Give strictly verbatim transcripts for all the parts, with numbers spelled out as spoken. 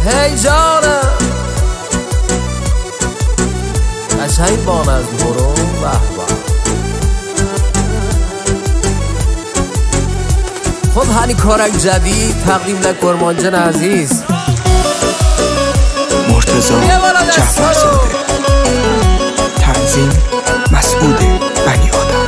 هی جانم قشنگ بان از برو به به. خب هنی کارک جدید تقدیم لکرمانجان عزیز مرتضی جعفرزاده، تنظیم مسعود بنی آدم.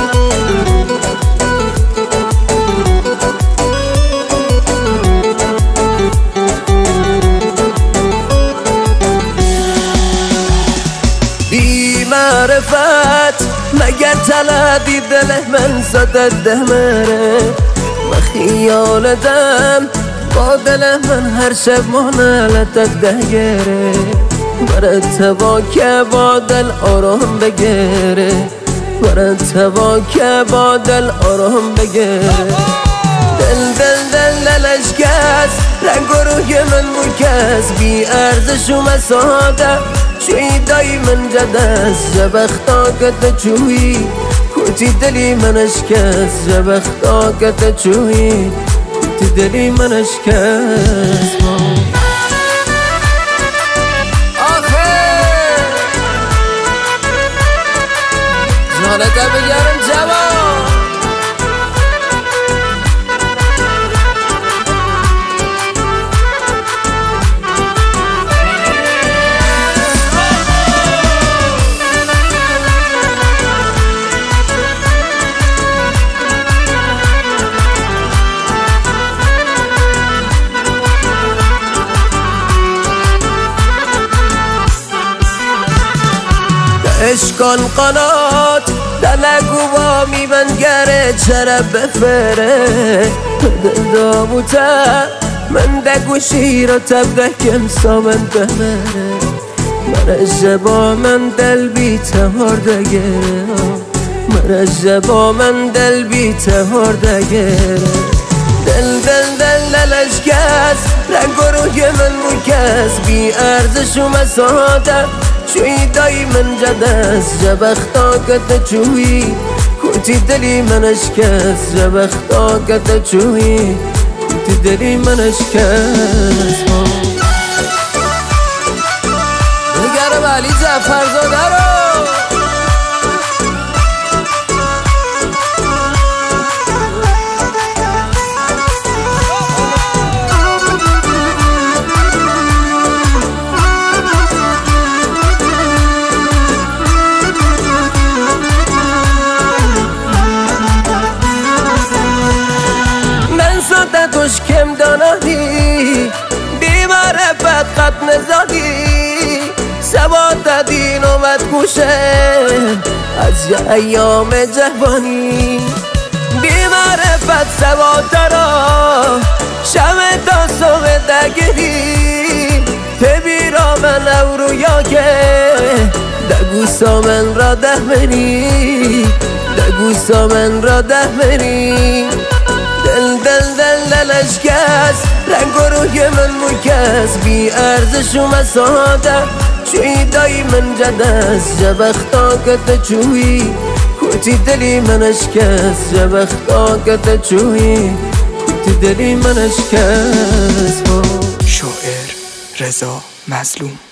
بی معرفت مگر تلدی دل من زدد دمره و خیالتم با دل من هر شب مانلتت دگره برت با که با دل آرام بگره برت با که با دل آرام بگره دل دل دل دلش کس رنگ و روی من مکس بی ارزش و مساده شوی دای من جدست جبختا کت چوی کوتی دلی منش کس جبختا کت چوی کوتی دلی منش کس آخه جانتا بگرم جوان اشکال قنات دلگو با میبنگره چرا بفره دل داموته من دگو شیر و تبده کم سامن بمره من جبا من دل بی تهار دگره من جبا من دل بی تهار دگره دل دل دل دلش کس رنگ و روی من مکس بی ارزش و مساده شوی دای من جدست جبختا کت چوی کوتی دلی منش کس جبختا کت چوی کوتی دلی منش کس بگرم علی جعفرزاده رو توش کم دانایی بیمار بدقت نزادی سواد دین اومد گوشه از ایام جوانی بیمار بد سواد را شمه تا صبح دگیری تبیرا من او رویا که دگوسا من را ده منی دگوسا من را ده منی دل دل دل دلش کس رنگ و روی من مکس بی ارزش و مساده شوی دای من جدست جبختا کت چوی کوتی دلی منش کس جبختا کت چوی کوتی دلی منش کس شاعر رضا مظلوم.